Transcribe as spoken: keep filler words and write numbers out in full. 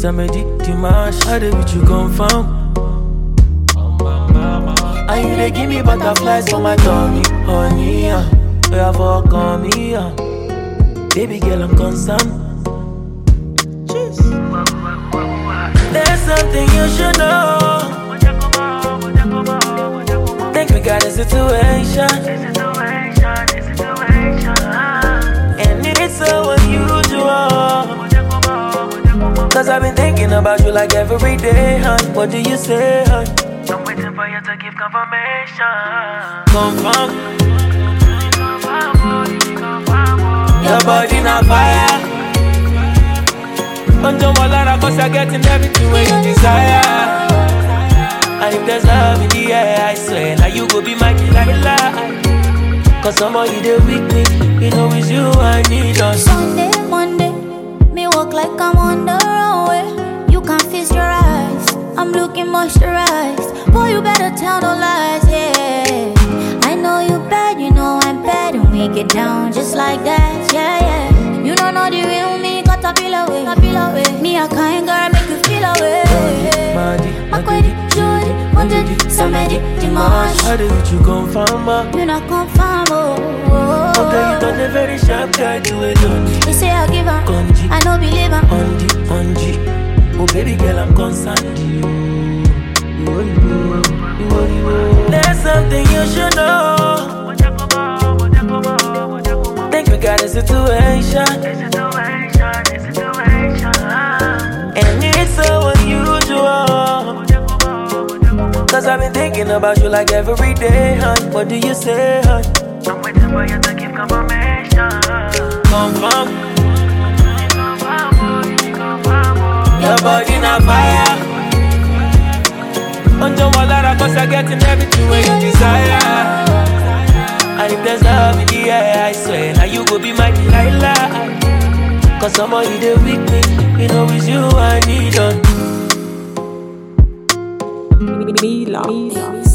Samedi, dimanche, I dey with you confirm. And you dey give me butterflies for my tummy, honey, yeah. You have all come me, yeah. Baby girl, I'm concerned. There's something you should know. Think we got a situation, and it's so unusual. Cause I've been thinking about you like every day, hon. What do you say, hon? I'm waiting for you to give confirmation. Confirm. Your body not fire. Don't worry, cause you're getting everything when you desire. And if there's love in the air, I swear, now you go be my Delilah. Cause somebody there with me, you know it's you I need us. Sunday, Monday, me walk like I'm on the runway. You can't feast your eyes, I'm looking moisturized. Boy, you better tell no lies, yeah. I know you bad, you know I'm bad, and we get down just like that, yeah, yeah. You don't know the real me, got a peel away, a peel away. Me a kind girl, make you feel away. Makwedi, Jody, Monday, Samedi, Dimanche. I dey with you confirm, ma. You not confirm, oh, oh, oh. Okay, you done a very sharp guy to it, don't you? You say I give her, Conji. I know believe her. Ondi, Ondi. Oh baby girl, I'm concerned. There's something you should know. Think we got a situation, and it's so unusual. Cause I've been thinking about you like every day, hon. What do you say, hon? I'm waiting for you to give confirmation. Confirm. Your body not fire. Don't worry, cause you're getting everything when you desire. And if there's love in the air, I swear, now you go be my Delilah. Cause somebody there with me, you know it's you I need on. Mila.